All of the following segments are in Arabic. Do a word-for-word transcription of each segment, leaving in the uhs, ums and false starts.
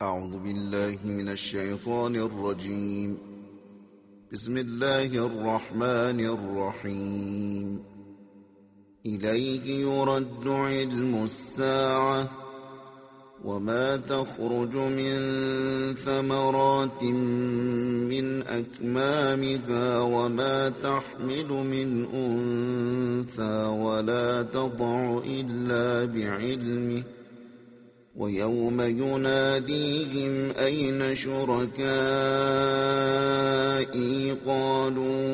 أعوذ بالله من الشيطان الرجيم. بسم الله الرحمن الرحيم. إليه يرد علم الساعة وما تخرج من ثمرات من أكمامها وما تحمل من أنثى ولا تضع إلا بعلمه ويوم يناديهم أين شركائي قالوا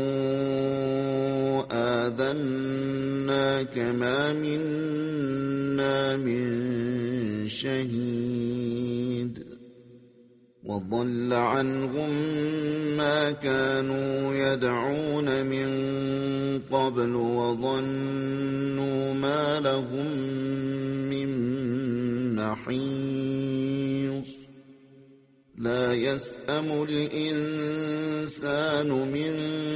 آذناك ما منا من شهيد وضل عنهم ما كانوا يدعون من قبل وظنوا ما لهم من محيص. لا يسأم الإنسان من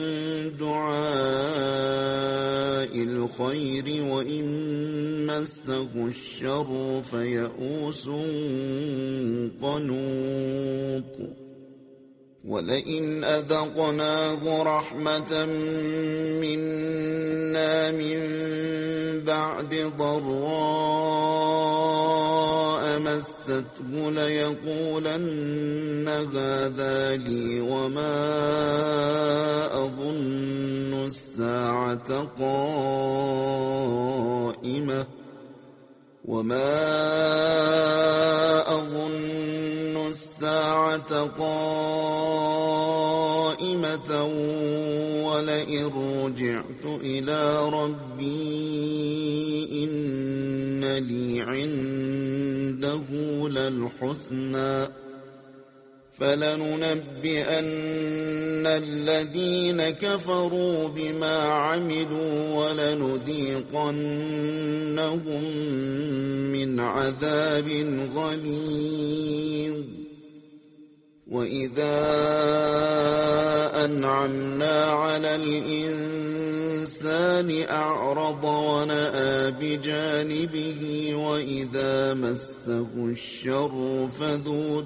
دعاء الخير وإن مسه الشر فيئوس قنوط. ولئن أذقناه رحمة منا من بعد ضراء مسته ليقولن هذا لي وما أظن الساعة قائمة وما أظن الساعة قائمة ولئن رجعت إلى ربي إن لي عنده للحسنى فلننبئن الذين كفروا بما عملوا ولنذيقنهم من عذاب غليظ. وإذا أنعمنا على الإنسان أعرض ونأى بجانبه وإذا مسه الشر فذو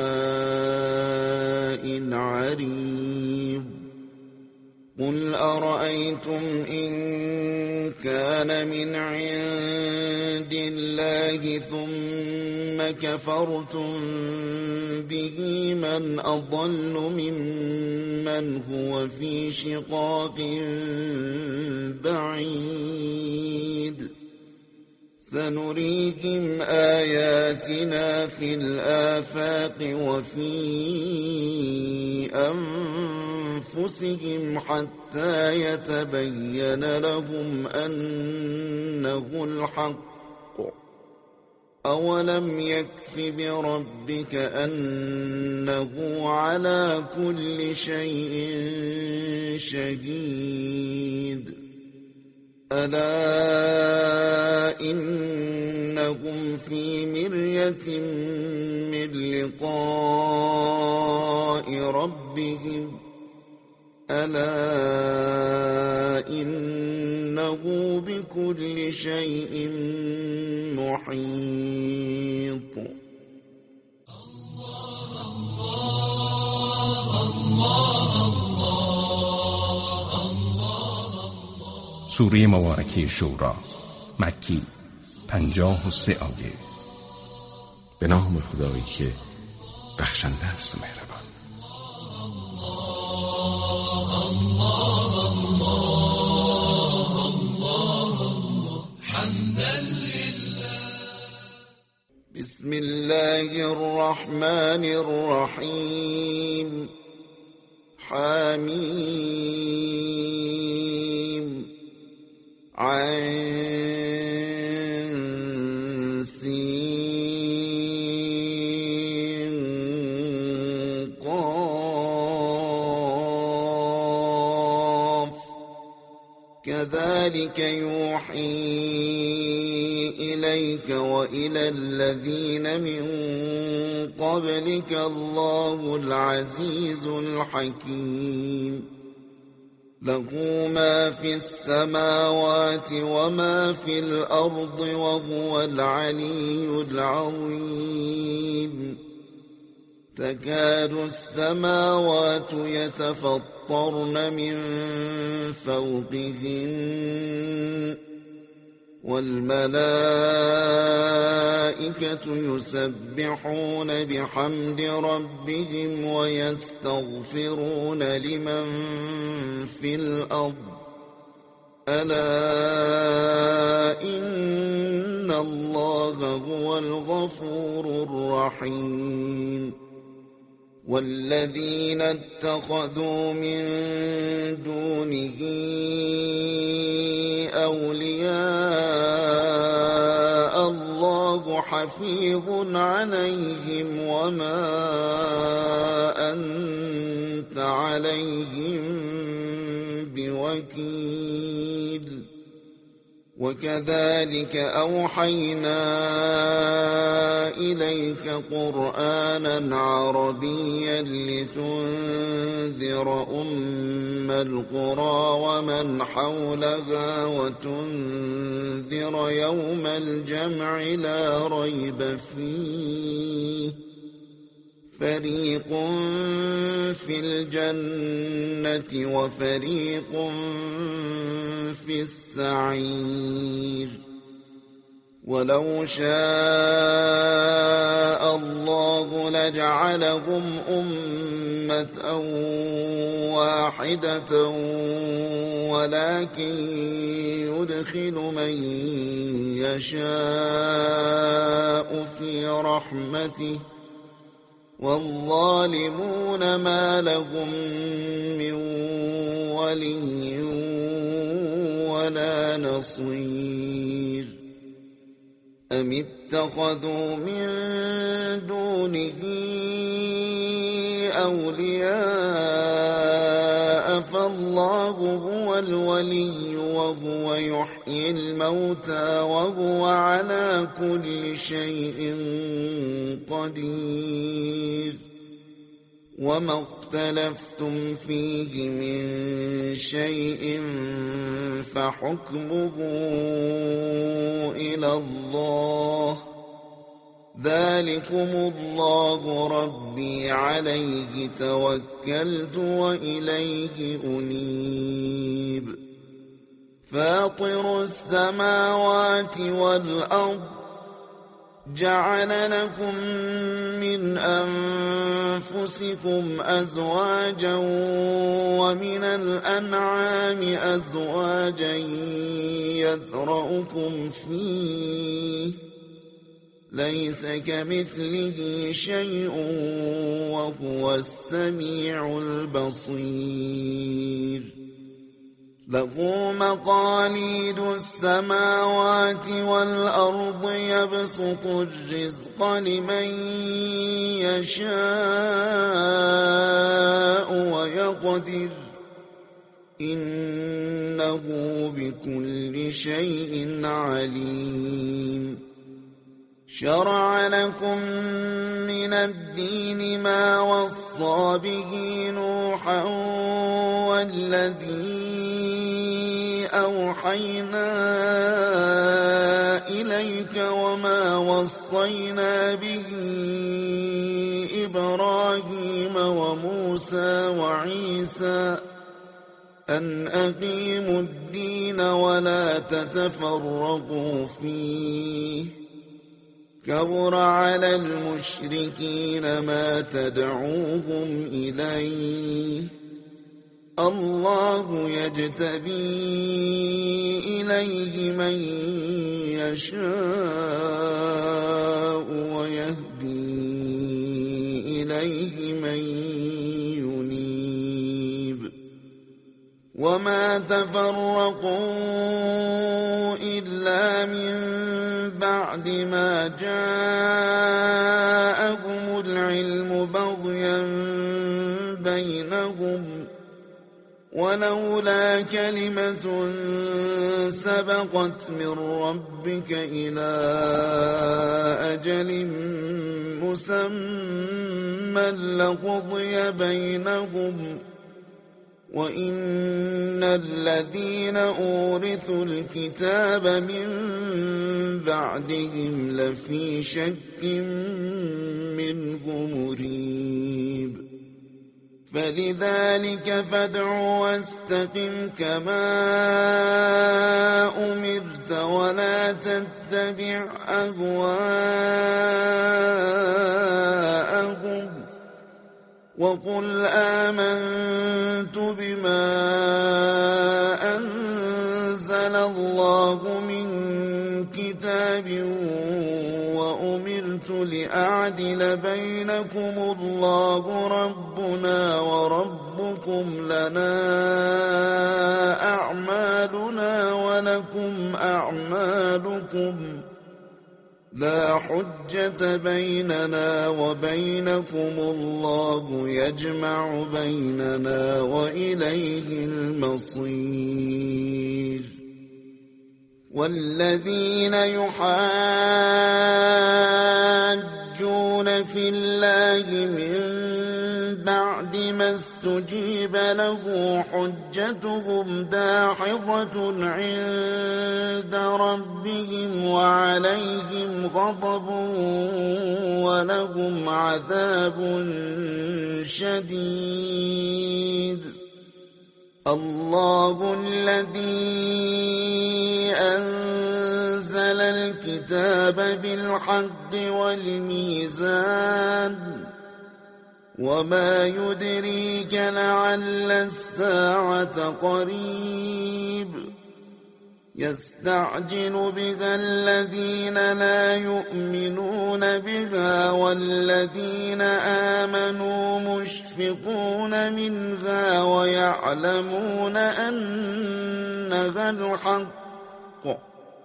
دعاء عريض. قل أرأيتم إن كان من عند الله ثم كفرتم به من أضل ممن هو في شقاق بعيد. سنريهم آياتنا في الآفاق وفي أنفسهم حتى يتبين لهم أنه الحق. أولم يكف بربك أنه على كل شيء شهيد. ألا إنهم في مرية من لقاء ربهم ألا إنه بكل شيء محيط. الله الله الله. سوره مبارکه شورا مکی، پنجاه و سه آیه. به نام خدایی که بخشنده است و مهربان. بسم الله الرحمن الرحيم. حميم عين سين قاف. كذلك يوحي إليك وإلى الذين من قبلك الله العزيز الحكيم. له ما في السماوات وما في الأرض وهو العلي العظيم. تكاد السماوات يتفطرن من فوقهن والملائكة يسبحون بحمد ربهم ويستغفرون لمن في الأرض ألا إن الله هو الغفور الرحيم والذين اتخذوا من دونه أولياء الله حفيظ عليهم وما أنت عليهم بوكيل وكذلك أوحينا إليك قرآنا عربيا لتنذر أم القرى ومن حولها وتنذر يوم الجمع لا ريب فيه فريق في الجنة وفريق في السعير ولو شاء الله لجعلهم أمة واحدة ولكن يدخل من يشاء في رحمته والظالمون ما لهم من ولي ولا نصير أم اتخذوا من دونه أولياء فالله هو الولي وهو يحيي الموتى وهو على كل شيء قدير وما اختلفتم فيه من شيء فحكمه إلى الله ذلكم الله ربي عليه توكلت وإليه أنيب فاطر السماوات والأرض جعل لكم من أنفسكم أزواجا ومن الأنعام أزواجا يذرأكم فيه ليس كمثله شيء وهو السميع البصير له مقاليد السماوات والأرض يبسط الرزق لمن يشاء ويقدر إنه بكل شيء عليم شرع لكم من الدين ما وصى به نوحا والذي أوحينا إليك وما وصينا به إبراهيم وموسى وعيسى أن أقيموا الدين ولا تتفرقوا فيه كبر على المشركين ما تدعوهم إليه الله يجتبي إليه من يشاء ويهدي إليه من ينيب وما تفرقوا إلا من بعد ما جاءهم العلم بغيا بينهم ولولا كلمة سبقت من ربك إلى أجل مسمى لقضي بينهم وإن الذين أورثوا الكتاب من بعدهم لفي شك منه مريب فلذلك فادع واستقم كما أمرت ولا تتبع أهواءهم وقل آمنت بما أنزل الله من كتاب وأمرت لأعدل بينكم الله ربنا وربكم لنا أعمالنا ولكم أعمالكم لا حجة بيننا وبينكم الله يجمع بيننا وإليه المصير والذين يحاجون في الله من بعد ما استجيب له حجتهم داحضة عند ربهم وعليهم غضب ولهم عذاب شديد الله الذي أنزل الكتاب بالحق والميزان وما يدريك لعل الساعة قريب يستعجل بها الذين لا يؤمنون بها والذين آمنوا مشفقون منها ويعلمون أنها الحق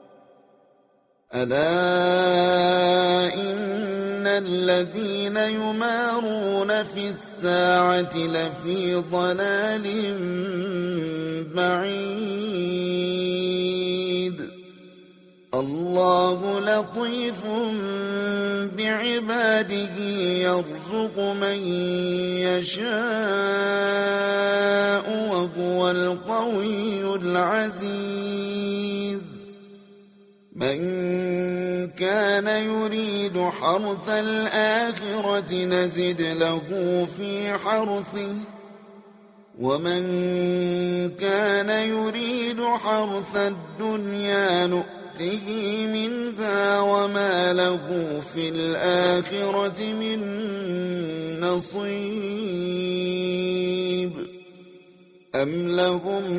ألا إن الذين يمارون في الساعة لفي ضلال بعيد الله لطيف بعباده يرزق من يشاء وهو القوي العزيز من كان يريد حرث الآخرة نزد له في حرثه ومن كان يريد حرث الدنيا نؤته منها وما له في الآخرة من نصيب أم لهم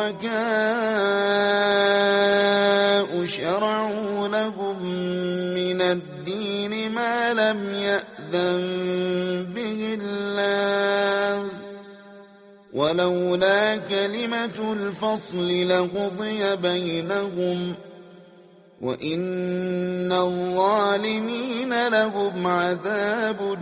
شركاء شرعوا لهم من الدين ما لم يأذن به الله ولولا كلمة الفصل لقضي بينهم وإن الظالمين لهم عذاب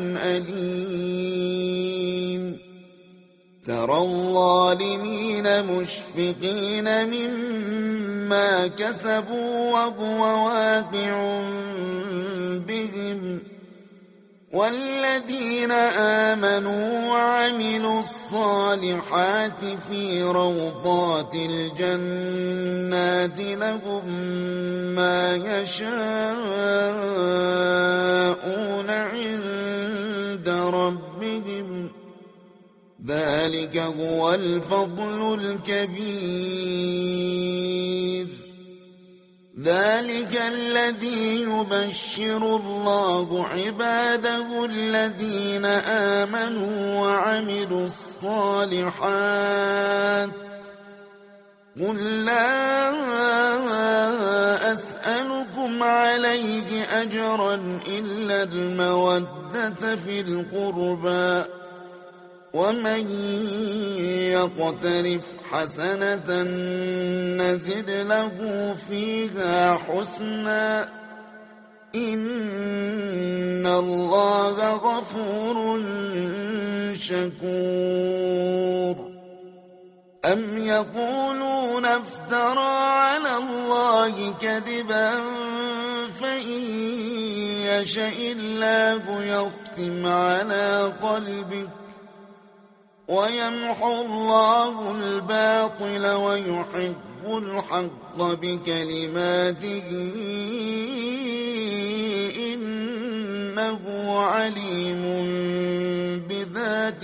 أليم ترى الظالمين مشفقين مما كسبوا وهو واقع بهم والذين آمنوا وعملوا الصالحات في روضات الجنات لهم ما يشاءون عند ربهم ذلك هو الفضل الكبير ذلك الذي يبشر الله عباده الذين آمنوا وعملوا الصالحات قل لا أسألكم عليه أجرا إلا المودة في القربى ومن يقترف حسنة نزد له فيها حسنا إن الله غفور شكور أم يقولون افترى على الله كذبا فإن يشأ الله يختم على قلبك ويمحو الله الباطل ويحق الحق بكلماته إنه عليم بذات ذات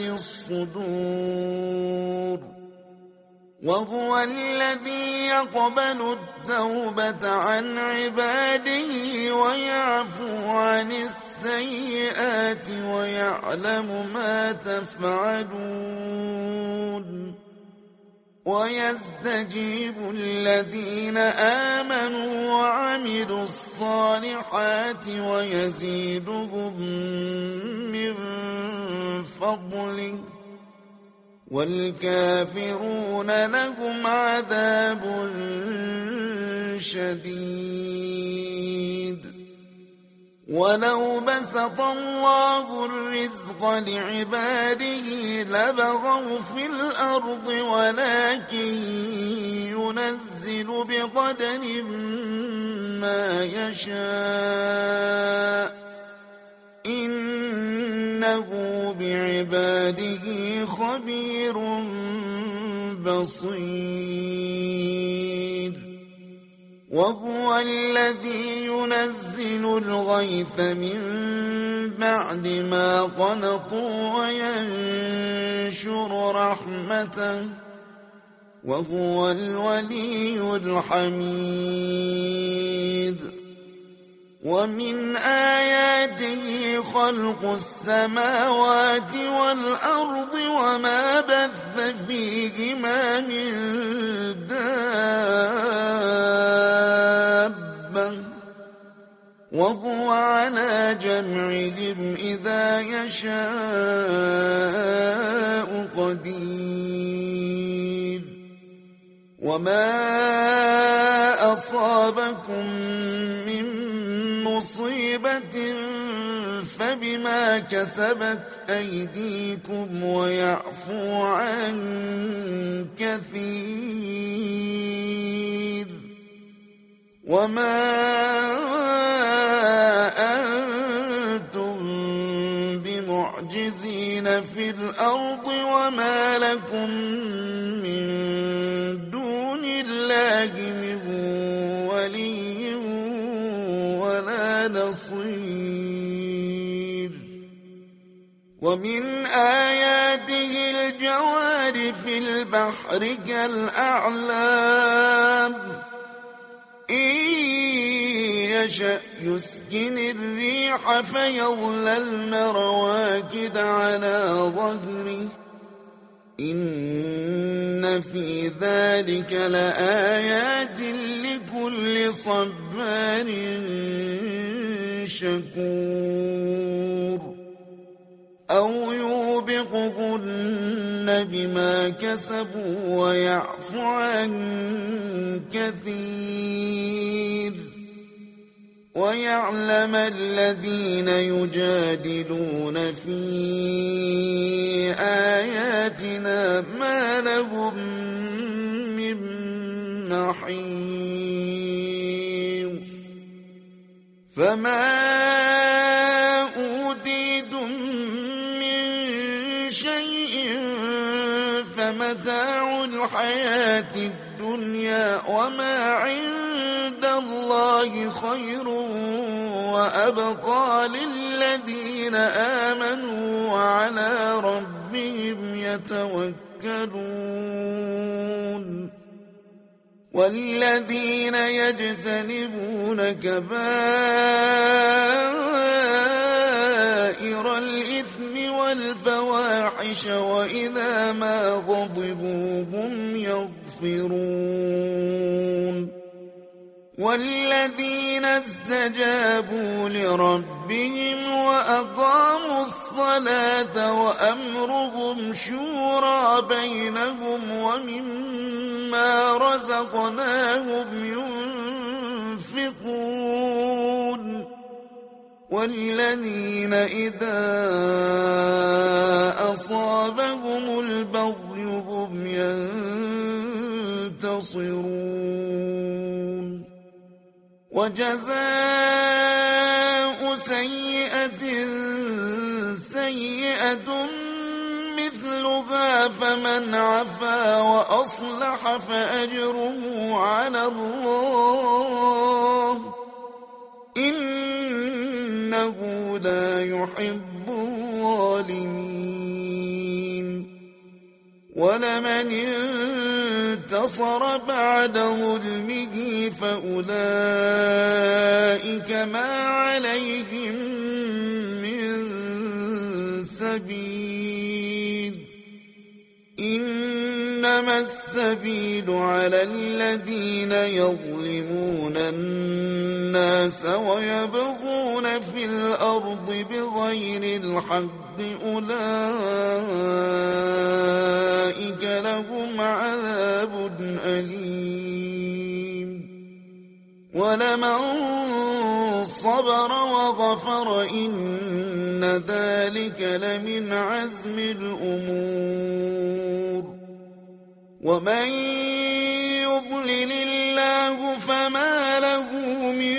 الصدور وهو الذي يقبل التوبة عن عباده ويعفو عن السيئات ويعلم ما تفعلون ويستجيب الذين آمنوا وعملوا الصالحات ويزيدهم من فضله والكافرون لهم عذاب شديد ولو بسط الله الرزق لعباده لبغوا في الأرض ولكن ينزل بقدر ما يشاء إنه بعباده خبير بصير وهو الذي ينزل الغيث من بعد ما قنطوا وينشر رحمته وهو الولي الحميد ومن آياته خلق السماوات والأرض وما بث فيهما من دابة وهو على جمعهم إذا يشاء قدير وما أصابكم من مصيبة فبما كسبت أيديكم ويعفو عن كثير وما أنتم بمعجزين في الأرض وما لكم من دون الله من ولي ولا نصير ومن آياته الجوار في البحر كالأعلام إن يشأ يسكن الريح فيظللن رواكد على ظهره إن في ذلك لآيات لكل صبار شكور أو يوبقهن بما كسبوا ويعفو عن كثير ويعلم الذين يجادلون في آياتنا ما لهم من محيص فما أوتيتم من شيء فمتاع الحياة الدنيا وما عند الله خير وأبقى للذين آمنوا وعلى ربهم يتوكلون والذين يجتنبون كبائر الإثم والفواحش وإذا ما غضبوا هم يغفرون والذين استجابوا لربهم وأقاموا الصلاة وأمرهم شورى بينهم ومما رزقناهم ينفقون والذين إذا أصابهم البغي هم ينتصرون وجزاء سيئة سيئة مثلها فمن عفا وأصلح فأجره على الله إنه لا يحب الظالمين ولمن انتصر بعد ظلمه فأولئك ما عليهم من سبيل إنما السبيل على الذين يظلمون الناس ويبغون في الأرض بغير الحق أولئك لهم عذاب أليم ولمن صبر وغفر إن ذلك لمن عزم الأمور ومن يضلل الله فما له من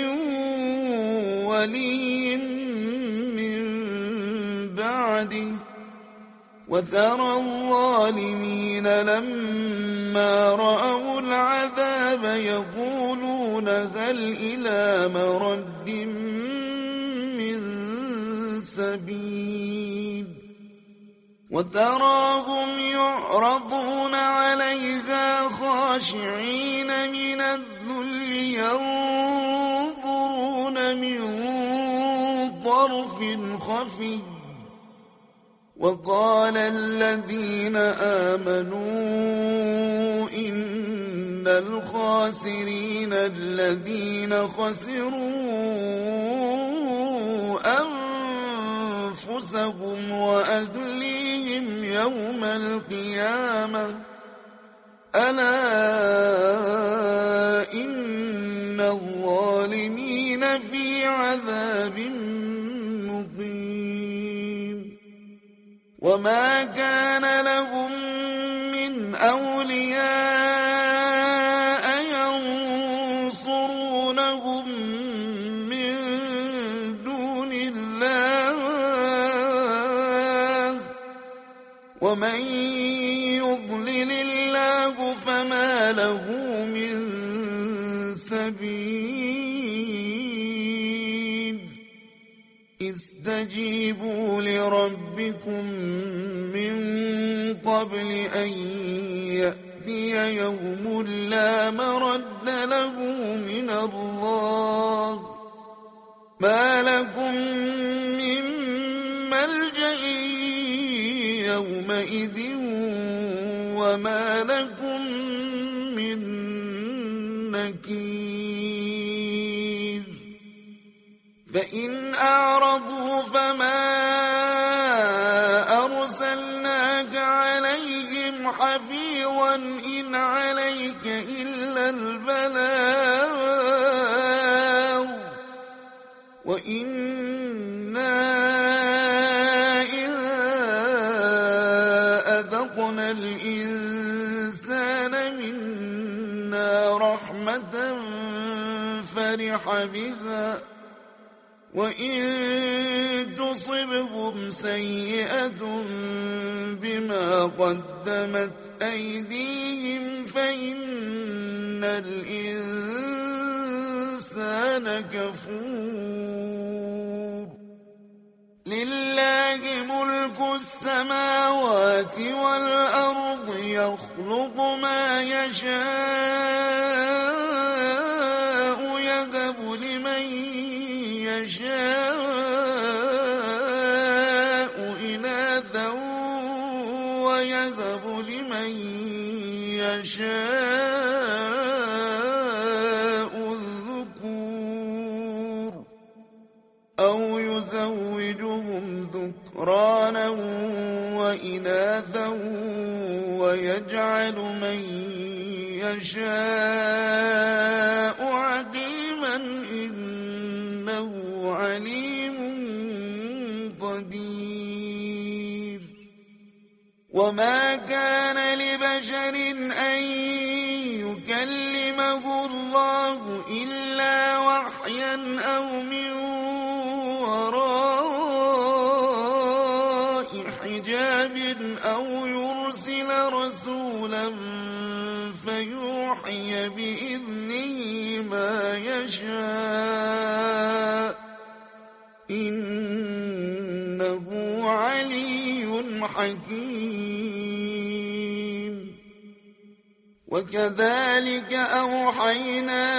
ولي من بعده وترى الظالمين لما رأوا العذاب يقولون هل إلى مرد من سبيل وتراهم يعرضون عليها خاشعين من الذل ينظرون من طرف خفي وقال الذين آمنوا إن الخاسرين الذين خسروا أنفسهم وأهليهم يوم القيامة ألا إن الظالمين في عذاب مقيم وما كان لهم من أولياء ينصرونهم من دون الله ومن يضلل الله فما له من سبيل استجيبوا لربكم من قبل أن يأتي يوم لا مرد له من الله ما لكم من ملجأ يومئذ وما لكم من نكير فإن أعرضوا فما أرسلناك عليهم حفيظا إن عليك إلا البلاغ وإنا إذا أذقنا الإنسان منا رحمة فرح بها وإن تصبهم سيئة بما قدمت أيديهم فإن الإنسان كفور لله ملك السماوات والأرض يخلق ما يشاء يهب لمن يشاء إناثا ويهب لمن يشاء الذكور أو يزوجهم ذكرانا وإناثا ويجعل من يشاء عقيما إنه عليم قدير وما كان لبشر أن يكلمه الله إلا وحيا أو من وراء حجاب أو يرسل رسولا فيوحي بإذنه ما يشاء إنه علي حكيم وكذلك أوحينا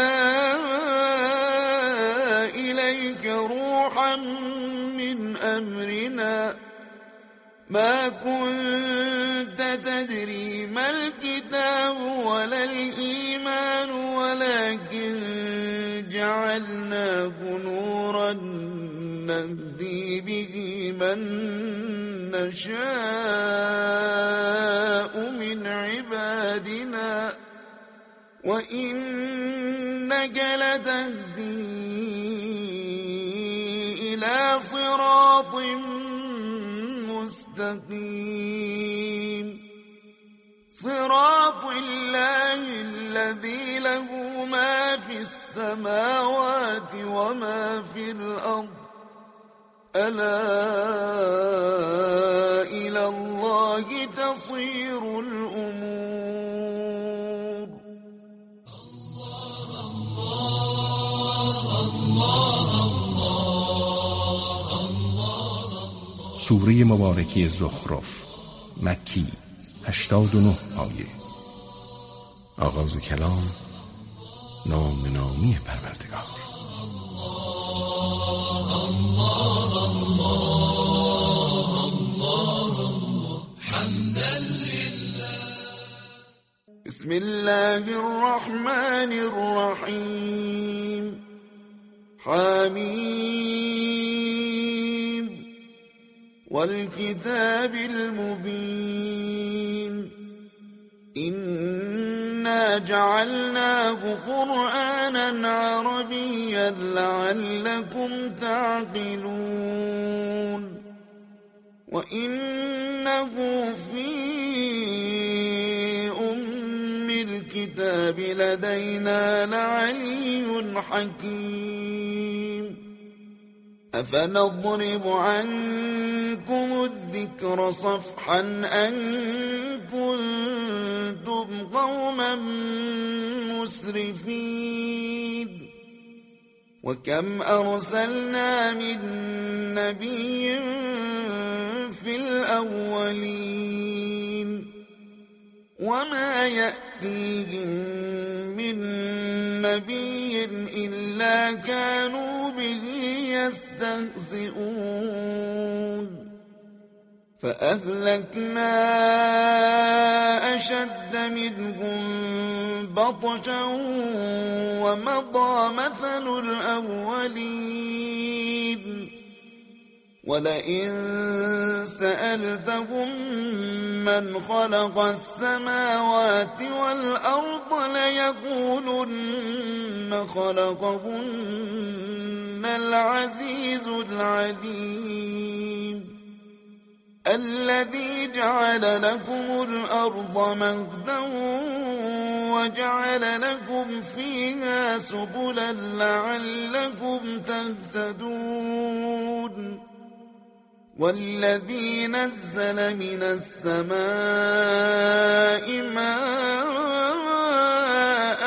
إليك روحا من أمرنا ما كنت تدري ما الكتاب ولا الإيمان ولكن جعلناه نورا نهدي به من نشاء من عبادنا وإنك لتهدي إلى صراط مستقيم صراط الله الذي له ما في السماوات وما في الأرض ألا إلى الله تصير الأمور. الله الله الله. سوره مبارکه زخرف مکی هشتاد و نه آیه. آغاز کلام نام نامی پروردگار. بسم الله الرحمن الرحيم حميم والكتاب المبين إنا جعلناه قرآنا عربيا لعلكم تعقلون وإنه في أم الكتاب لدينا لعلي حكيم أفنضرب عنكم الذكر صفحا أن كنتم قوما مسرفين وكم أرسلنا من نبي في الأولين وما يأتيهم من نبي إلا كانوا به يستهزئون فأهلكنا أشد منهم بطشا ومضى مثل الأولين ولئن سألتهم من خلق السماوات والأرض ليقولن خلقهن العزيز العليم الذي جعل لكم الأرض مهدا وجعل لكم فيها سبلا لعلكم تهتدون والذي نزل من السماء ماء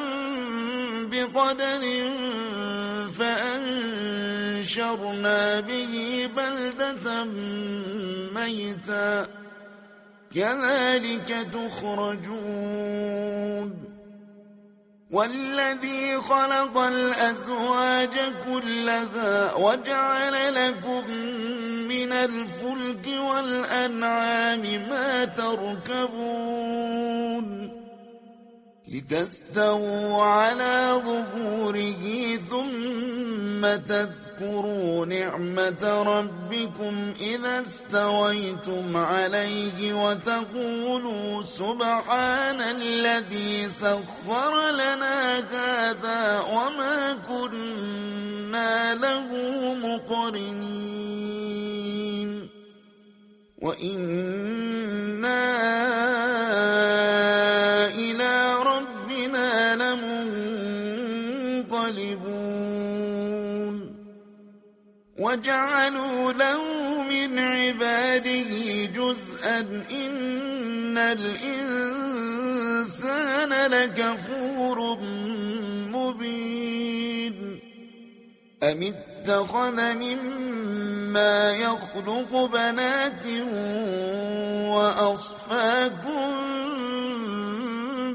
بقدر فأنشرنا به بلدة ميتا كذلك تخرجون والذي خلق الأزواج كلها وجعل لكم من الفلك والأنعام ما تركبون لتستووا على ظهوره ثم تذكروا نعمة ربكم إذا استويتم عليه وتقولوا سبحان الذي سخر لنا هذا وما كنا له مقرنين وإنا إلى ربنا لمنقلبون وجعلوا له من عباده جزءا إن الإنسان لكفور مبين أم اتخذ مما يخلق بنات وأصفاكم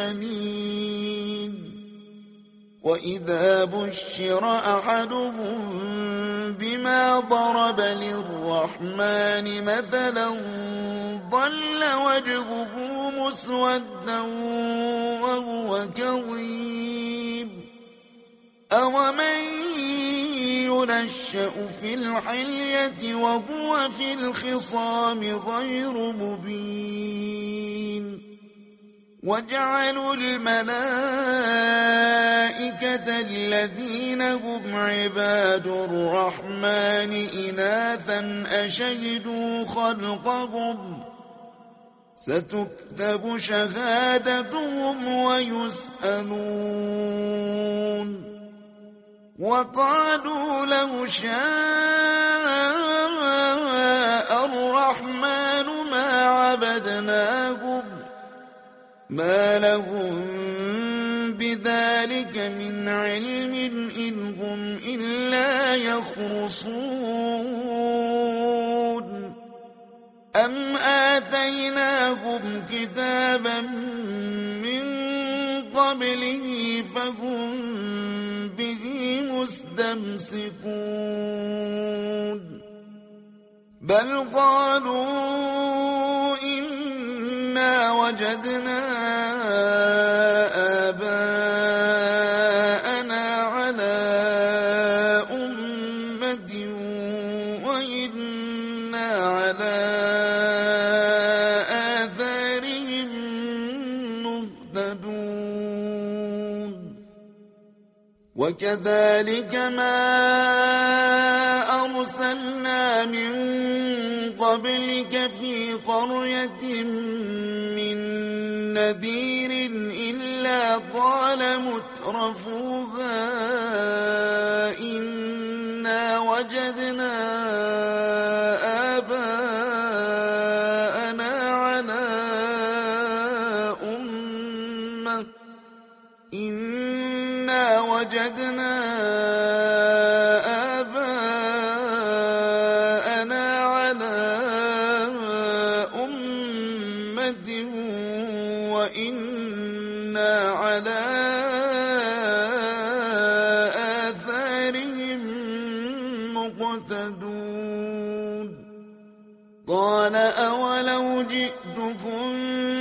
البنين وإذا بشر أحدهم بما ضرب للرحمن مثلا ظل وجهه مسودا وهو كظيم أومن ينشأ في الحلية وهو في الخصام غير مبين وجعلوا الملائكة الذين هم عباد الرحمن إناثا أشهدوا خلقهم ستكتب شهادتهم ويسألون وقالوا لو شاء الرحمن ما عبدناهم ما لهم بذلك من علم إن هم إلا يخرصون أم آتيناهم كتابا من قبله فهم به مستمسكون بل قالوا إنا وجدنا آباءنا على أمة وإنا على آثارهم مهتدون وكذلك ما أرسلنا من قبلك في قرية من نذير إلا قال مترفوها إنا وجدنا آباءنا على أمة إنا وجدنا آباءنا على أمة وإنا على آثارهم مقتدون قال أولو جئتكم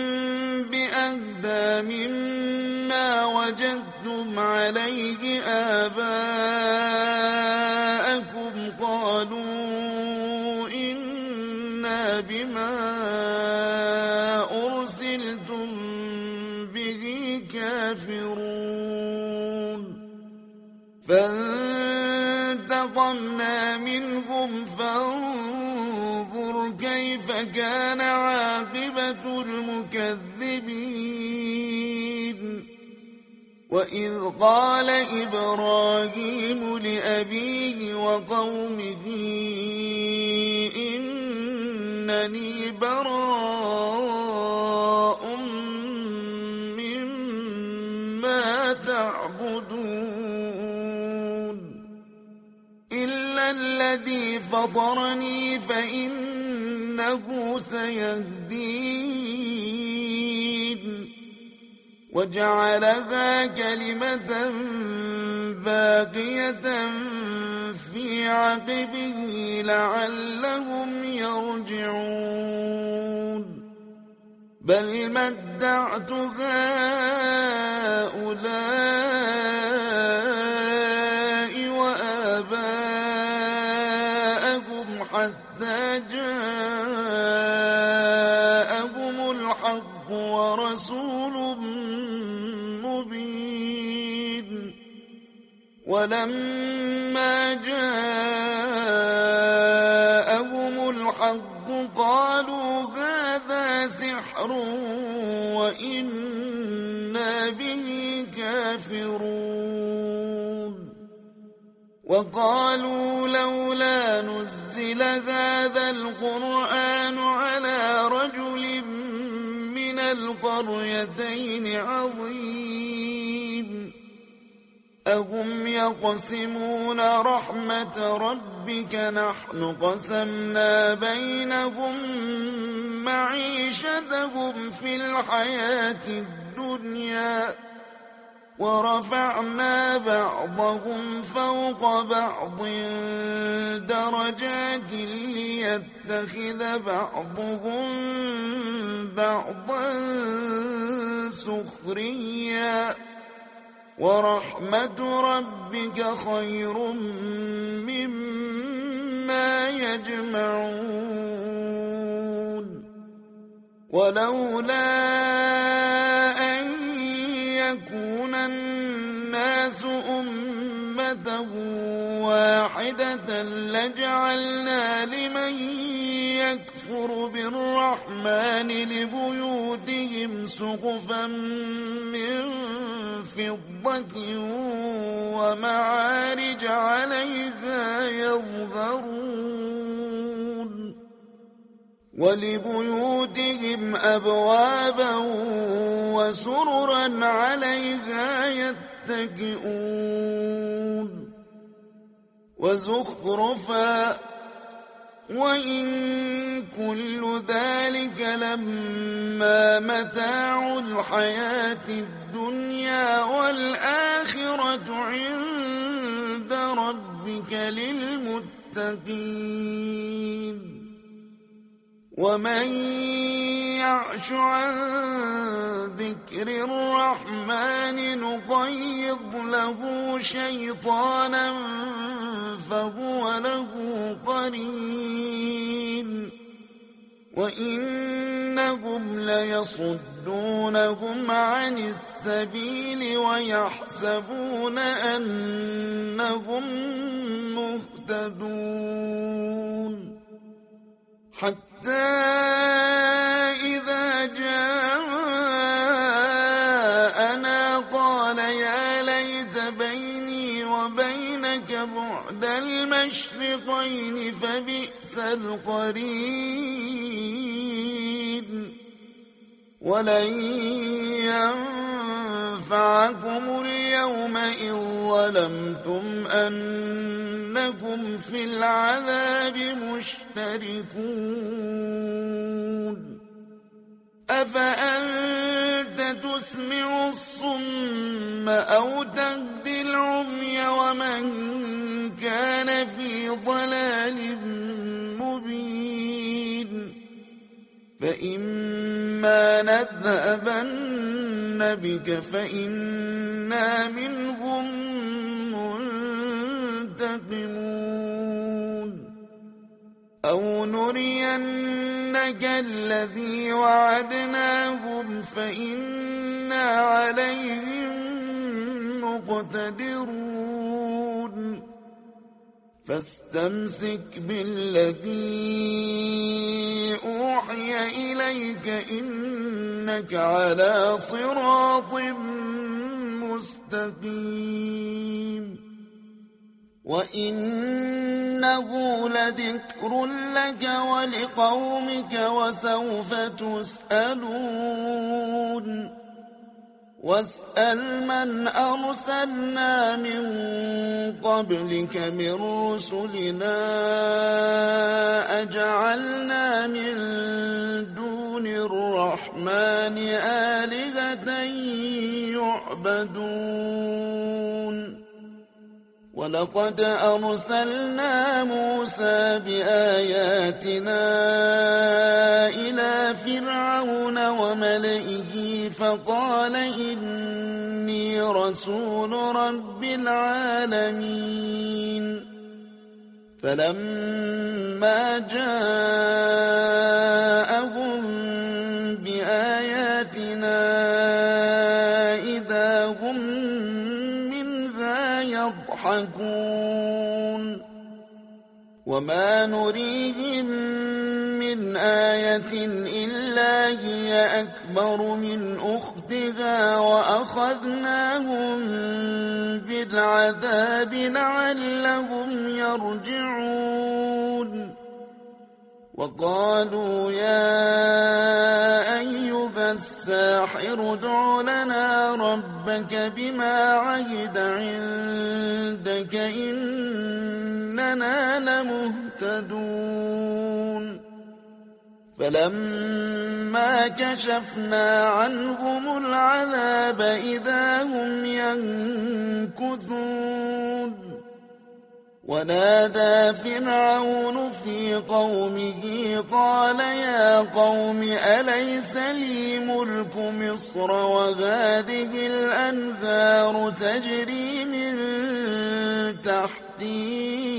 بأهدى مما وجدتم عليه آباءكم قالوا إنا بما أرسلتم به كافرون فانتقمنا منهم فانظر كيف كان عاقبة المكذبين وإذ قال إبراهيم لأبيه وقومه إنني براء مما تعبدون إلا الذي فطرني فإنه سيهدين وجعلها كلمة باقية في عقبه لعلهم يرجعون بل متعت هؤلاء وآباءهم حتى جاءهم الحق ورسول مبين ولما جاءهم الحق قالوا هذا سحر وإنا به كافرون وقالوا لولا نزل هذا القرآن على رجل من القريتين عظيم أهم يقسمون رحمة ربك نحن قسمنا بينهم معيشتهم في الحياة الدنيا الدنيا ورفعنا بعضهم فوق بعض درجات ليتخذ بعضهم بعضا سخريا ورحمة ربك خير مما يجمعون ولولا أن يكون الناس أمة واحدة لجعلنا لمن يكفر بالرحمن لبيوتهم سقفا من فضة ومعارج عليها يظهرون ولبيوتهم أبوابا وسررا عليها يتكئون وزخرفا وإن كل ذلك لما متاع الحياة الدنيا والآخرة عند ربك للمتقين ومن يعش عن ذكر الرحمن نقيض له شيطانا فهو له قرين وإنهم ليصدونهم عن السبيل ويحسبون أنهم مهتدون حتى إذا جاءنا قال يا ليت بيني وبينك بعد المشرقين فبئس القرين ولن ينفعكم اليوم إذ ظلمتم أنكم في العذاب مشتركون أفأنت تسمع الصم أو تهدي العمي ومن كان في ضلال مبين فإما نذهبن بك فإنا منهم منتقمون أو نرينك الذي وعدناهم فإنا عليهم مقتدرون فاستمسك بالذي أوحي إليك إنك على صراط مستقيم وإنه لذكر لك ولقومك وسوف تسألون واسأل من أرسلنا من قبلك من رسلنا أجعلنا من دون الرحمن آلهة يعبدون ولقد أرسلنا موسى بآياتنا إلى فرعون وملئه فقال إني رسول رب العالمين فلما جاءهم بآياتنا إذا هم منها يضحكون وما نريهم من آية إلا هي أكبر من أختها وأخذناهم بالعذاب لعلهم يرجعون وقالوا يا أيها الساحر ادع لنا ربك بما عهد عندك إننا لمهتدون فلما كشفنا عنهم العذاب إذا هم ينكثون ونادى فرعون في قومه قال يا قوم أليس لي ملك مصر وهذه الأنهار تجري من تحتي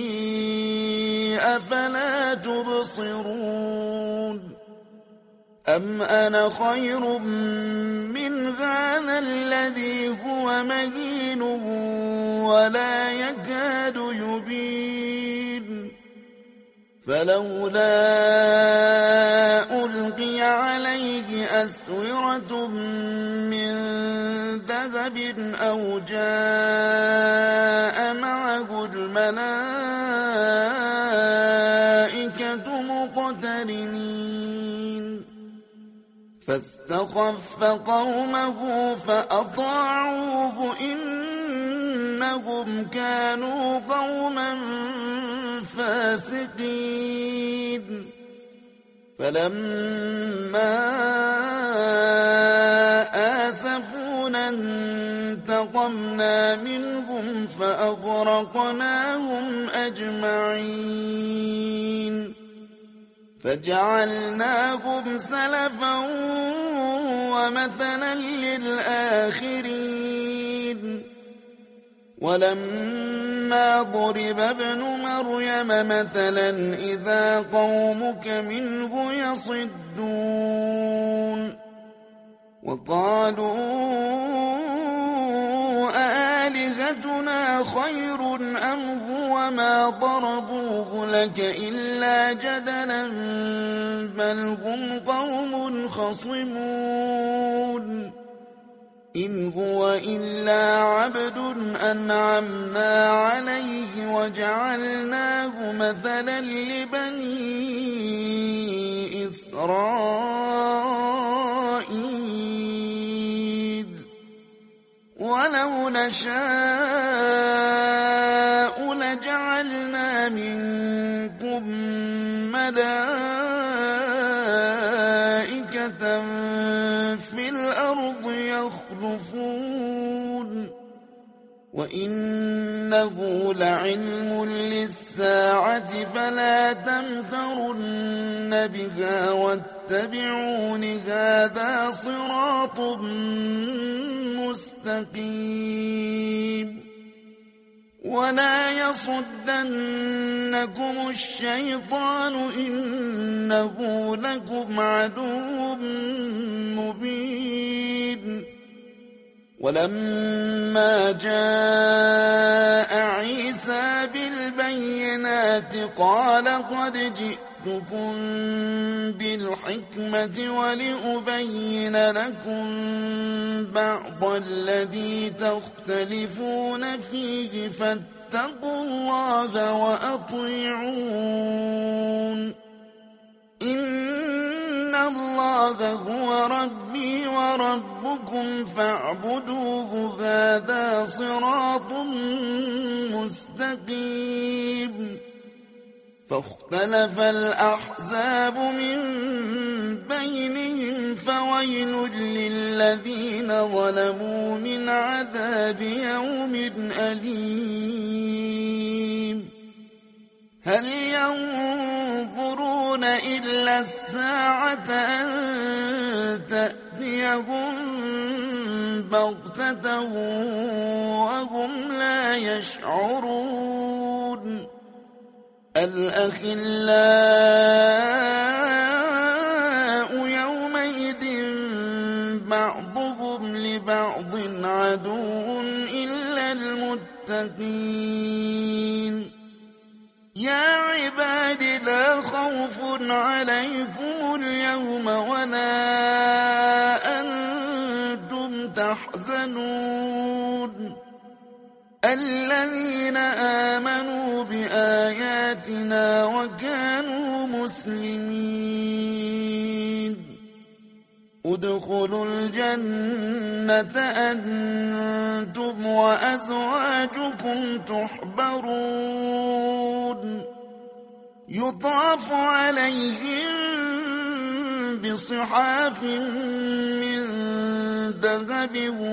أفلا تبصرون أم أنا خير من هذا الذي هو مهين ولا يكاد يبين فلولا ألقي عليه أسورة من ذهب أو جاء معه الملائكة مقترنين فاستخف قومه فأطاعوه إنهم كانوا قوما فاسقين فلما آسفونا انتقمنا منهم فأغرقناهم أجمعين فجعلناهم سلفا ومثلا للآخرين ولما ضرب ابن مريم مثلا إذا قومك منه يصدون وقالوا آلهتنا خير أم هو ما ضربوه لك إلا جدلا بل هم قوم خصمون إن هو إلا عبد أنعمنا عليه وجعلناه مثلا لبني إسرائيل ولو نشاء لجعلنا منكم ملائكة في الأرض يخلفون وإنه لعلم للساعة فلا تمترن بها واتبعون هذا صراط مستقيم ولا يصدنكم الشيطان إنه لكم عدو مبين ولما جاء عيسى بالبينات قال قد جئتكم بالحكمة ولأبين لكم بعض الذي تختلفون فيه فاتقوا الله وأطيعون إن الله هو ربي وربكم فاعبدوه هذا صراط مستقيم فاختلف الأحزاب من بينهم فويل للذين ظلموا من عذاب يوم أليم هل ينظرون إلا الساعة أن تأتيهم بغتة وهم لا يشعرون الأخلاء يومئذ بعضهم لبعض عدو إلا المتقين يا عباد لا خوف عليكم اليوم ولا أنتم تحزنون الذين آمنوا بآياتنا وكانوا مسلمين ادخلوا الجنة أنتم وأزواجكم تحبرون يطاف عليهم صحاف من ذهب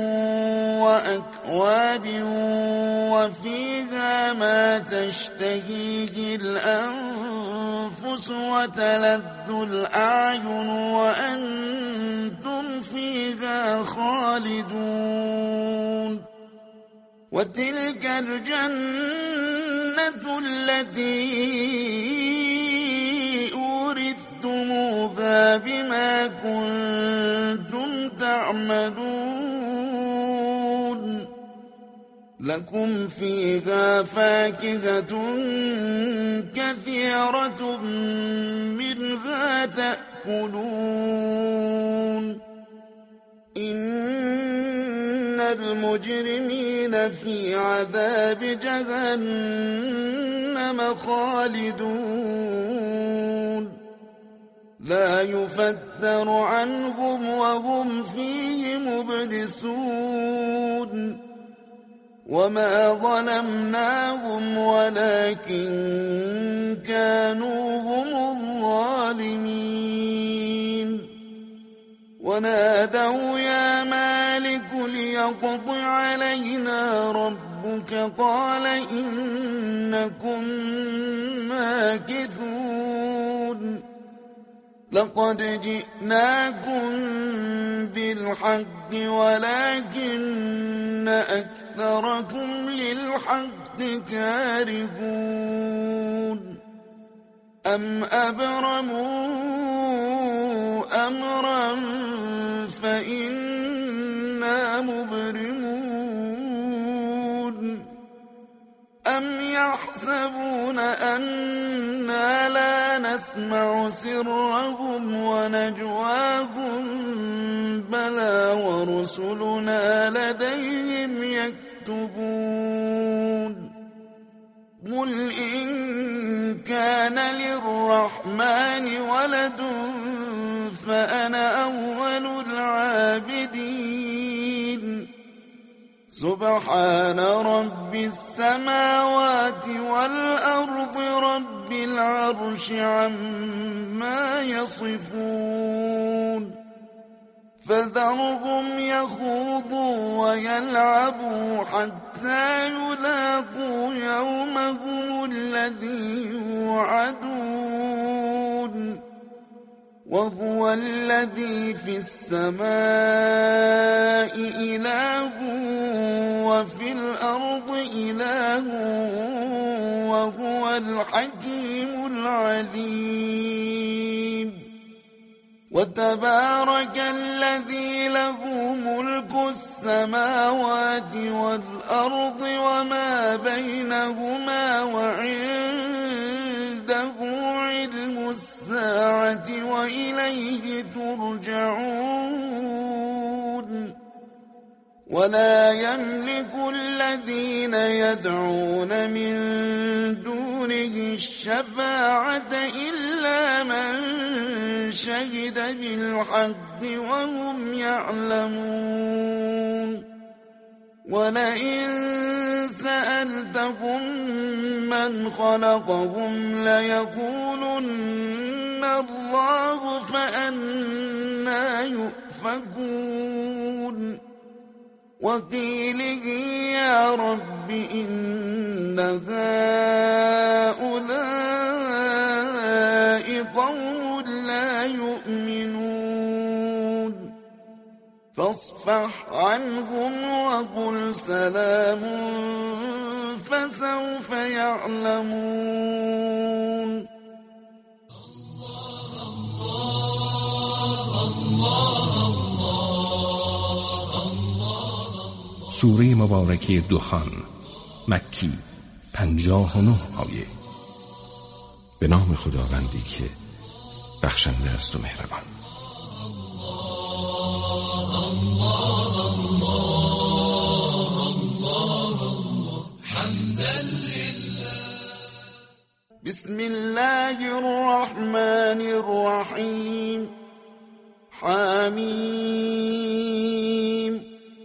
وأكواب وفيها ما تشتهيه الأنفس وتلذ الأعين وأنتم فيها خالدون وتلك الجنة التي أورثتموها بما كنتم تعملون لكم فيها فاكهة كثيرة منها تأكلون إن المجرمين في عذاب جهنم خالدون لا يفتر عنهم وهم فيه مبلسون وما ظلمناهم ولكن كانوا هم الظالمين ونادوا يا مالك ليقض علينا ربك قال إنكم ماكثون لقد جئناكم بالحق ولكن أكثركم للحق كارهون أم أبرموا أمرا فإنا مبرمون أم يحسبون أنا لا نسمع سرهم ونجواهم بلى ورسلنا لديهم يكتبون قل إن كان للرحمن ولد فأنا أول العابدين سبحان رب السماوات والأرض رب العرش عما يصفون فذرهم يخوضوا ويلعبوا حتى يلاقوا يومهم الذي يوعدون وهو الذي في السماء إله وفي الأرض إله وهو الحكيم العليم وتبارك الذي له ملك السماوات والأرض وما بينهما وعنده علم الساعة وإليه ترجعون ولا يملك الذين يدعون من دونه الشفاعة إلا من شهد بالحق وهم يعلمون ولئن سألتهم من خلقهم ليقولن الله فأنى يؤفكون وقيله يا رب إن هؤلاء قوم لا يؤمنون فاصفح عنهم وقل سلام فسوف يعلمون. سوره مبارکه دخان مکی پنجاه و نه آیه. به نام خداوندی که بخشنده است و مهربان. بسم الله الرحمن الرحیم. حمیم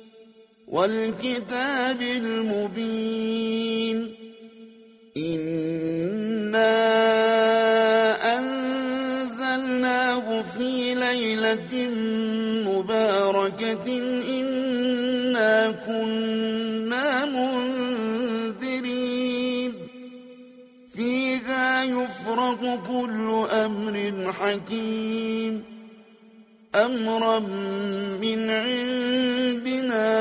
والكتاب المبين إنا أنزلناه أنزلناه في ليلة مباركة إنا كنا منذرين فيها يفرق كل أمر حكيم أمرا من عندنا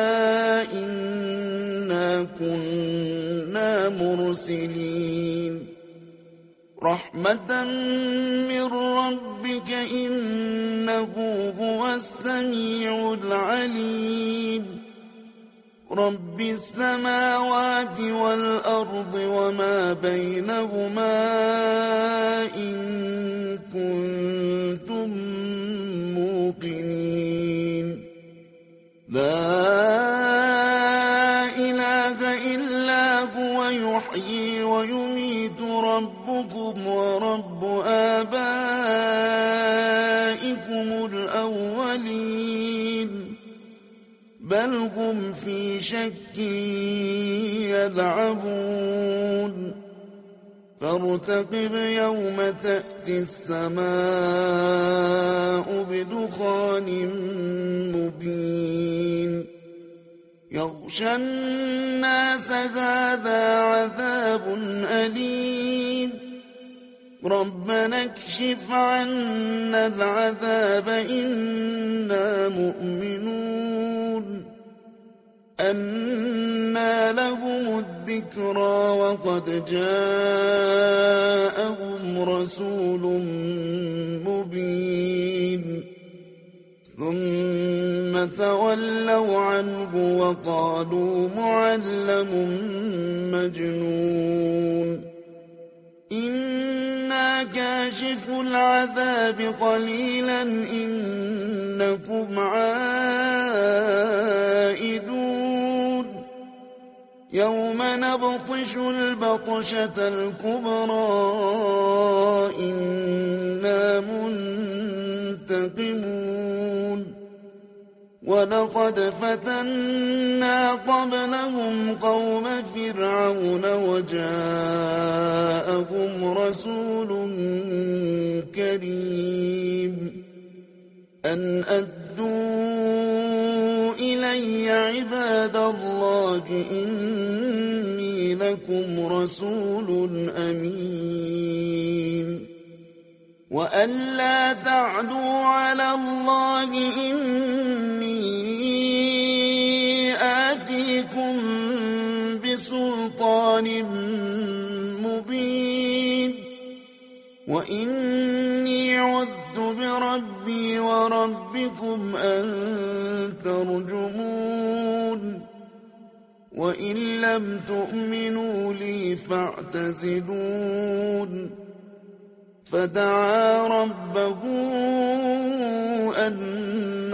إنا كنا مرسلين رحمة من ربك إنه هو السميع العليم رب السماوات والأرض وما بينهما إن كنتم موقنين لا إله إلا هو يحيي ويميت ربكم ورب آبائكم الأولين بل هم في شك يلعبون فارتقب يوم تأتي السماء بدخان مبين يغشى الناس هذا عذاب أليم ربنا اكشف عنا العذاب إنا مؤمنون أنى لهم الذكرى وقد جاءهم رسول مبين ثم تولوا عنه وقالوا معلم مجنون إنا كاشف العذاب قليلا إنكم عائدون يوم نبطش البطشة الكبرى إنا منتقمون ولقد فتنا قبلهم قوم فرعون وجاءهم رسول كريم أن أدوا إلي عباد الله إني لكم رسول أمين وأن لا تعدوا على الله إني آتيكم بسلطان مبين وإني عذت بربي وربكم أن ترجمون وإن لم تؤمنوا لي فاعتزلون فدعا ربه أن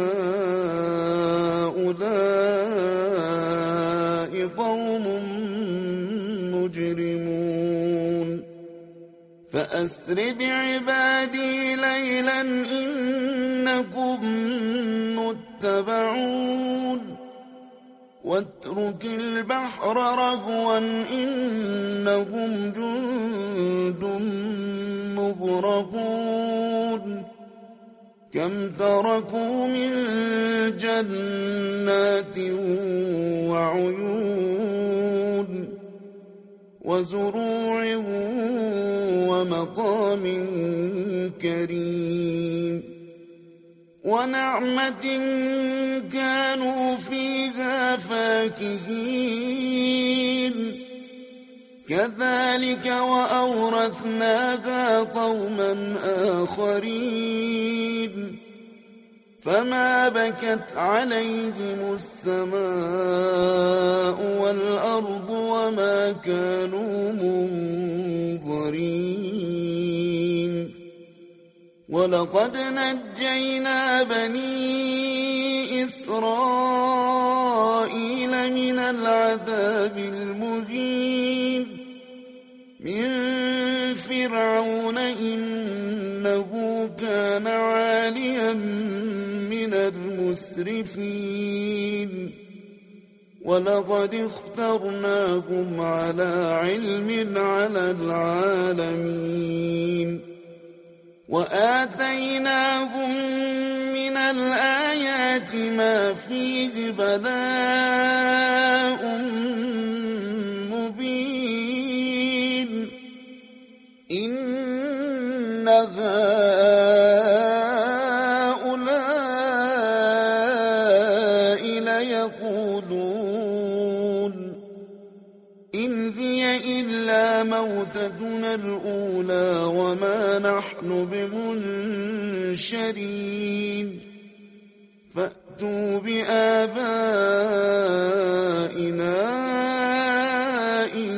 هؤلاء قوم مجرمون فأسر بعبادي ليلا إنكم متبعون واترك البحر رهوا إنهم جند مغرقون كم تركوا من جنات وعيون وزروع ومقام كريم ونعمة كانوا فيها فاكهين كذلك وأورثناها قوما آخرين فما بكت عليهم السماء والأرض وما كانوا منظرين ولقد نجينا بني إسرائيل من العذاب المهين من فرعون إنه كان عاليا من المسرفين ولقد اخترناهم على علم على العالمين وآتيناهم من الآيات ما فيه بلاء مبين إن هؤلاء ليقولون إن هي إلا موتتنا الأولى وما نحن بمنشرين فأتوا بآبائنا إن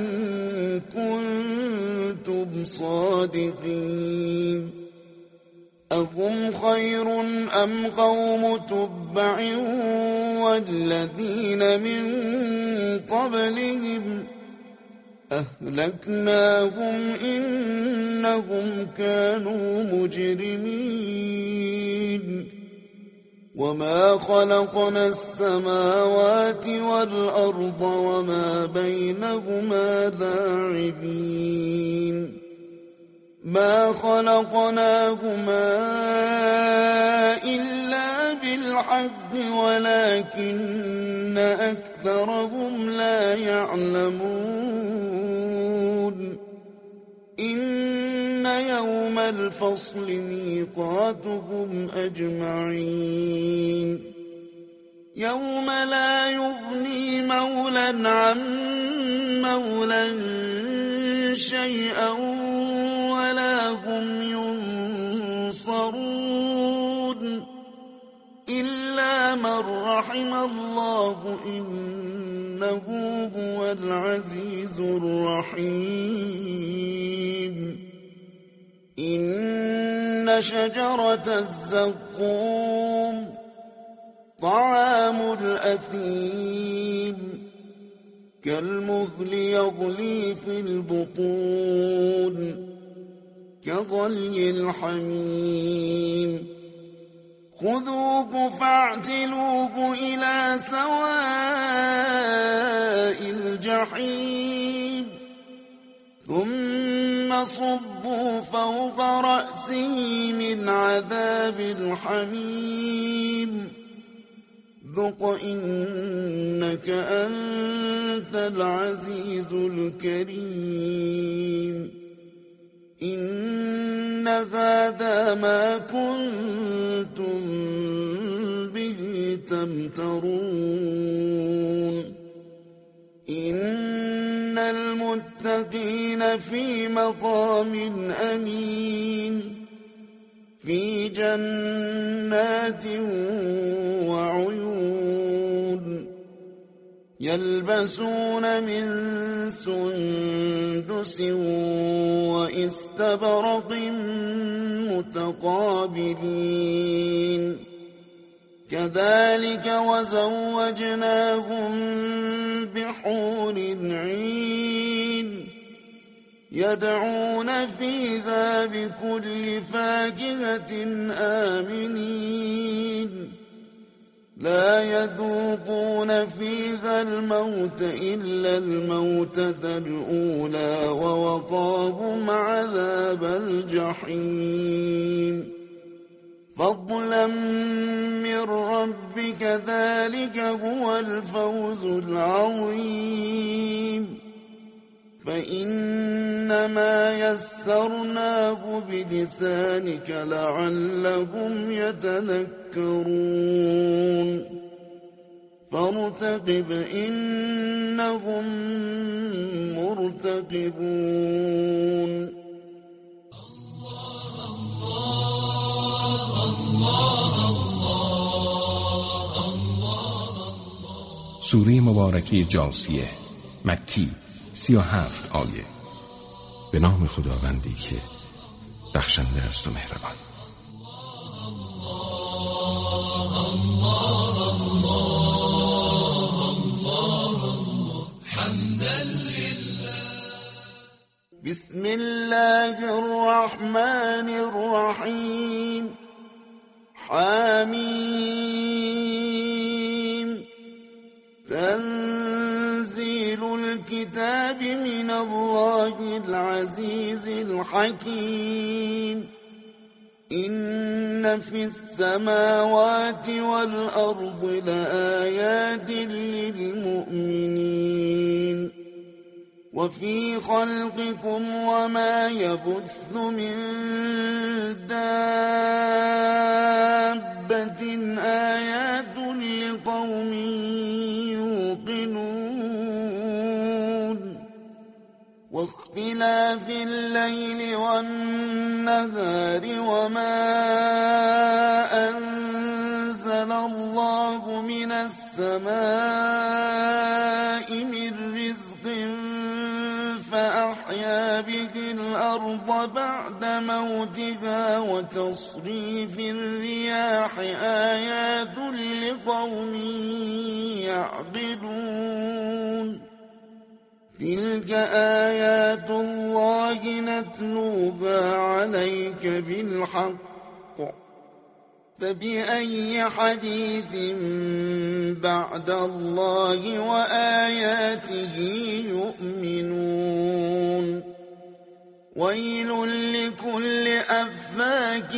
كنتم صادقين أهم خير أم قوم تبع والذين من قبلهم أهلكناهم إنهم كانوا مجرمين وما خلقنا السماوات والأرض وما بينهما لاعبين ما خلقناهما إلا بالحق ولكن أكثرهم لا يعلمون إن يوم الفصل ميقاتهم أجمعين يوم لا يغني مولى عن مولى شيئا ولا هم ينصرون إلا من رحم الله إنه هو العزيز الرحيم إن شجرة الزقوم طعام الأثيم كالمهل يغلي في البطون كغلي الحميم خذوه فاعتلوه إلى سواء الجحيم ثم صبوا فوق رأسه من عذاب الحميم ذق إنك أنت العزيز الكريم إن هذا ما كنتم به تمترون إن المتقين في مقام أمين في جنات وعيون يلبسون من سندس وإستبرق متقابلين كذلك وزوجناهم بحور عين يدعون فيها بكل فاكهة آمنين لا يذوقون فيها الموت إلا الموتة الأولى ووقاهم عذاب الجحيم فضلا من ربك ذلك هو الفوز العظيم فإنما يسرناه بلسانك لعلهم يتذكرون فارتقب إنهم مرتقبون سوره مبارکه جاثیه مکی سی و هفت آیه. به نام خداوندی که بخشنده است و مهربان. بسم الله الرحمن الرحيم حميم تنزيل الكتاب من الله العزيز الحكيم إن في السماوات والأرض لآيات للمؤمنين وفي خلقكم وما يبث من دابة آيات لقوم يوقنون واختلاف الليل والنهار وما أنزل الله من السماء من رزق فأحيا به الأرض بعد موتها وتصريف الرياح آيات لقوم يعقلون تلك آيات الله نتلوها عليك بالحق فبأي حديث بعد الله وآياته يؤمنون ويل لكل أفاك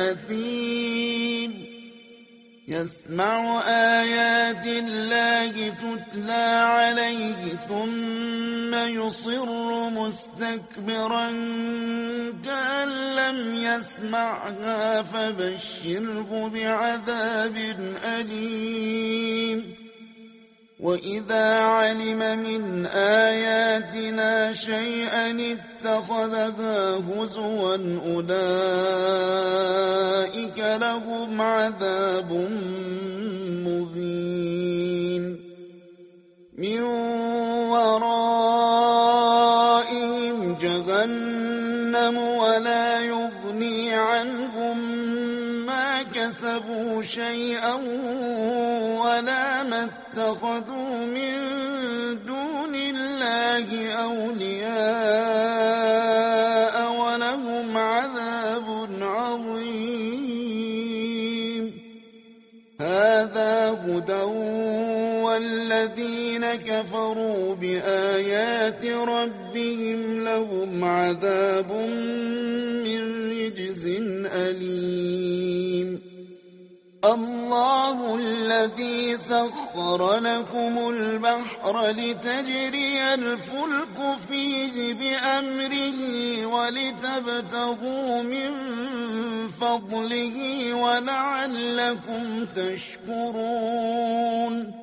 أثيم يسمع آيات الله تتلى عليه ثم يصر مستكبرا كأن لم يسمعها فبشره بعذاب أليم وإذا علم من آياتنا شيئا اتخذها هزوا أولئك لهم عذاب مهين من ورائهم جهنم ولا يغني عنهم ما كسبوا شيئا ولا ما اتخذوا من دون الله أولياء ولهم عذاب عظيم هذا هدى والذين كفروا بآيات ربهم لهم عذاب من رجز أليم الله الذي سخر لكم البحر لتجري الفلك فيه بأمره ولتبتغوا من فضله ولعلكم تشكرون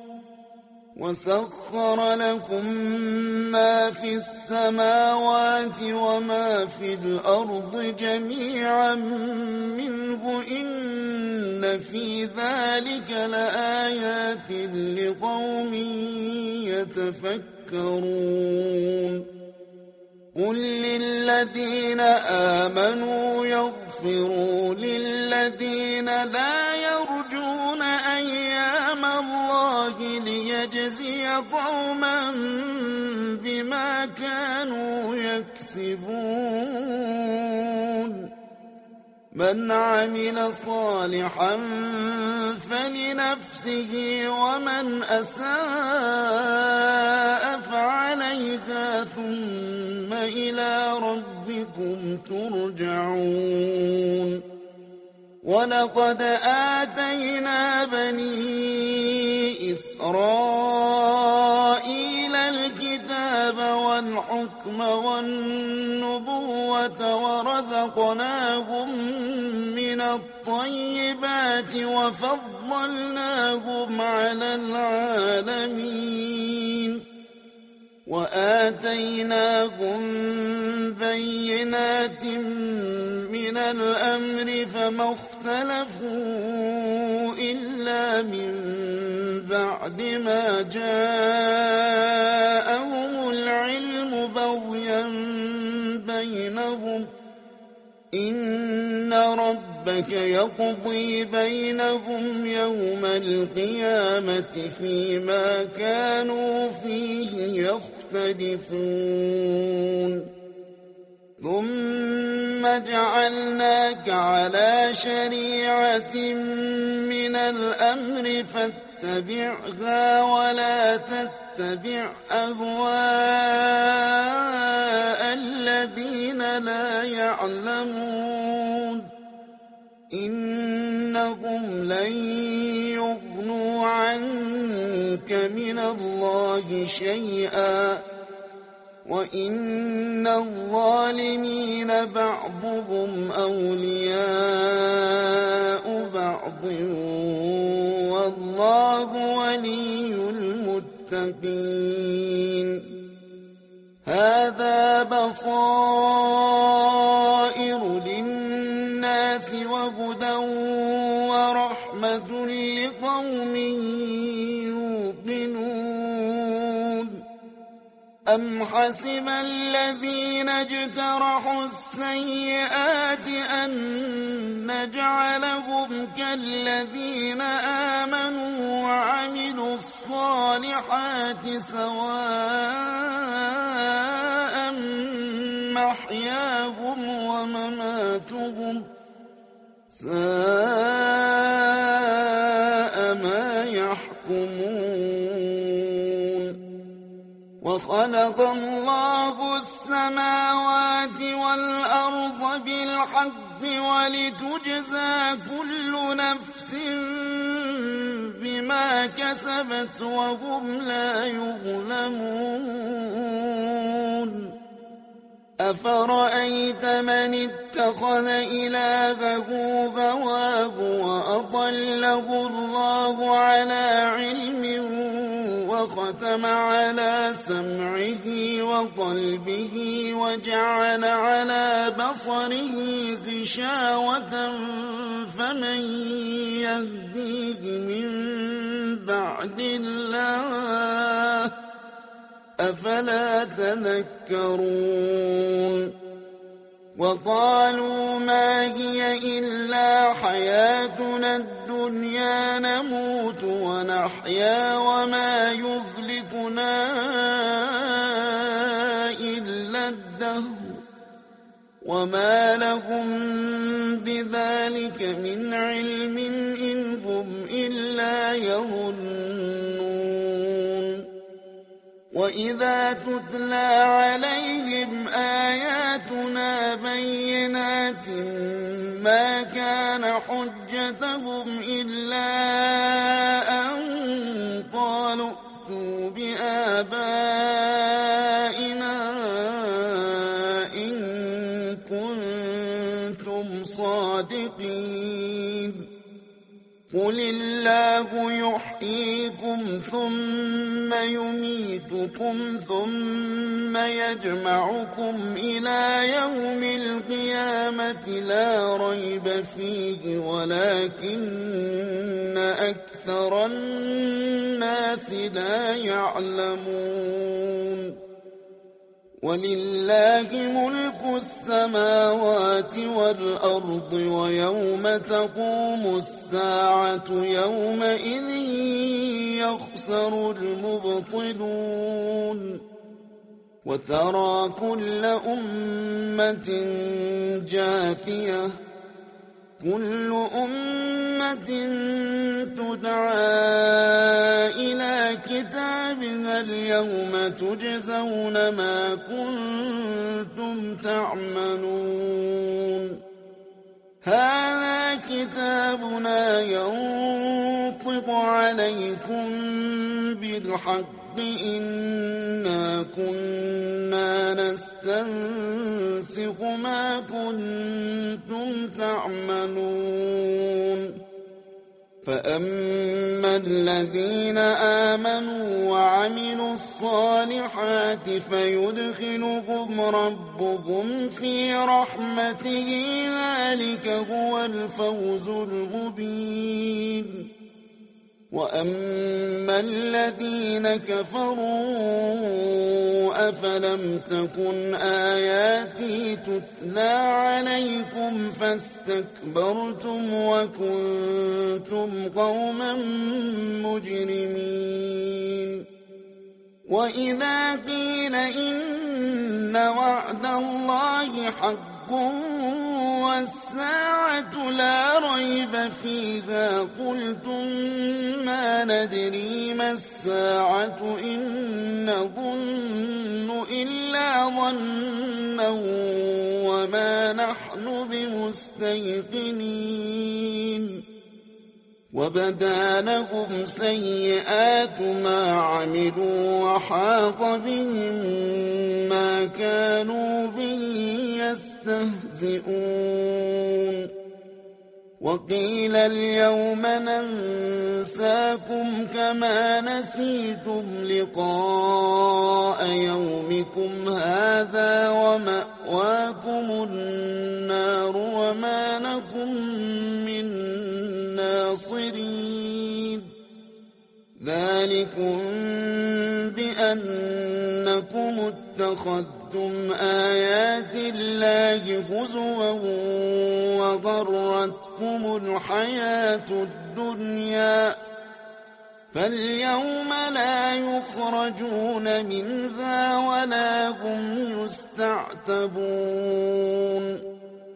وسخر لكم ما في السماوات وما في الأرض جميعا منه إن في ذلك لآيات لقوم يتفكرون قل للذين آمنوا يغفروا للذين لا يرجون أيام الله ليجزي قوما بما كانوا يكسبون من عمل صالحا فلنفسه ومن أساء فعليها ثم إلى ربكم ترجعون ولقد آتينا بني إسرائيل الكتاب والحكم والنبوة ورزقناهم من الطيبات وفضلناهم على العالمين وآتيناهم بينات من الأمر فما اختلفوا إلا من بعد ما جاءهم العلم بغيا بينهم إن ربك يقضي بينهم يوم القيامة فيما كانوا فيه يختلفون ثم جعلناك على شريعة من الأمر فاتبعها ولا تتبع أهواء الذين لا يعلمون إنهم لن يغنوا عنك من الله شيئا وإن الظالمين بعضهم أولياء بعض والله ولي المتقين هذا بصائر للناس وهدى ورحمة لقوم يوقنون أم حسب الذين اجترحوا السيئات أن نجعلهم كالذين آمنوا وعملوا الصالحات سواء محياهم ومماتهم ساء ما يحكمون وخلق الله السماوات والأرض بالحق ولتجزى كل نفس بما كسبت وهم لا يظلمون أفرأيت من اتخذ إلهه هواه وأضله الله على علم وختم على سمعه وقلبه وجعل على بصره غشاوة فمن يهديه من بعد الله أفلا تذكرون وقالوا ما هي إلا حياتنا الدنيا نموت ونحيا وما يهلكنا إلا الدهر وما لهم بذلك من علم إن هم إلا يظنون وإذا تتلى عليهم آياتنا بينات ما كان حجتهم إلا أن قالوا ائتوا بآبائنا إن كنتم صادقين قل الله يحييكم ثم يميتكم ثم يجمعكم إلى يوم القيامة لا ريب فيه ولكن أكثر الناس لا يعلمون ولله ملك السماوات والأرض ويوم تقوم الساعة يومئذ يخسر المبطلون وترى كل أمة جاثية كل أمة تدعى إلى كتابها اليوم تجزون ما كنتم تعملون هذا كتابنا ينطق عليكم بالحق إنا كنا نستنسخ ما كنتم تعملون فأما الذين آمنوا وعملوا الصالحات فيدخلهم ربهم في رحمته ذلك هو الفوز المبين وأما الذين كفروا أفلم تكن آياتي تتلى عليكم فاستكبرتم وكنتم قوما مجرمين وإذا قيل إن وعد الله حق والساعة لا ريب فيها قلتم ما ندري ما الساعة إن نظن إلا ظنا وما نحن بمستيقنين وبدا لهم سيئات ما عملوا وحاق بهم ما كانوا به يستهزئون وقيل اليوم ننساكم كما نسيتم لقاء يومكم هذا ومأواكم النار وما لكم من ناصرين ذلكم بأنكم اتخذتم آيات الله هزوا وغرتكم الحياة الدنيا فاليوم لا يخرجون منها ولا هم يستعتبون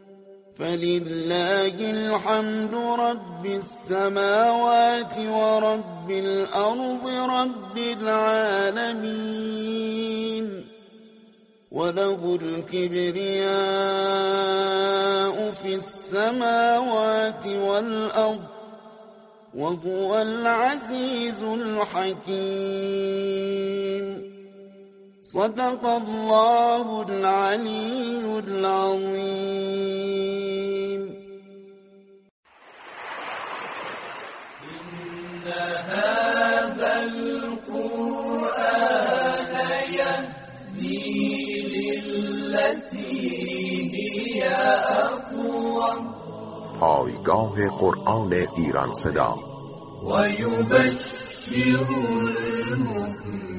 فلله الحمد رب السماوات ورب الأرض رب العالمين وله الكبرياء في السماوات والأرض وهو العزيز الحكيم صدق الله العلي العظيم. إن هذا القرآن يهدي للتي هي أقوم پایگاه قرآن ایران صدا و یبشر المؤمنین